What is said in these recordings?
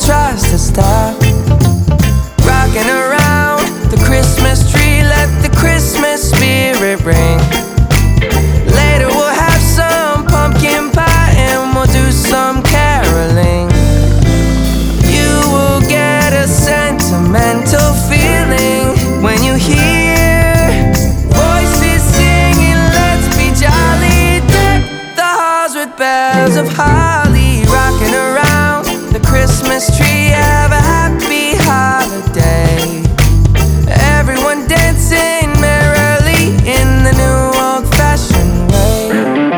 tries to stop. Rocking around the Christmas tree, let the Christmas spirit ring. Later we'll have some pumpkin pie and we'll do some caroling. You will get a sentimental feeling when you hear voices singing, let's be jolly. Deck the halls with bells of holly. Rocking around the Christmas tree, have a happy holiday. Everyone dancing merrily in the new old-fashioned way.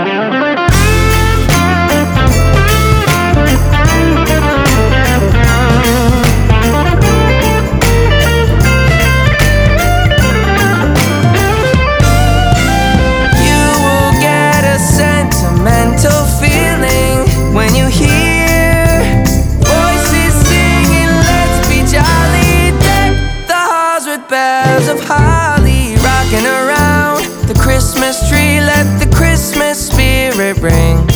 You will get a sentimental feeling when you hear voices singing, let's be jolly. Deck the halls with bells of holly. Rocking around the Christmas tree, let the Christmas spirit ring.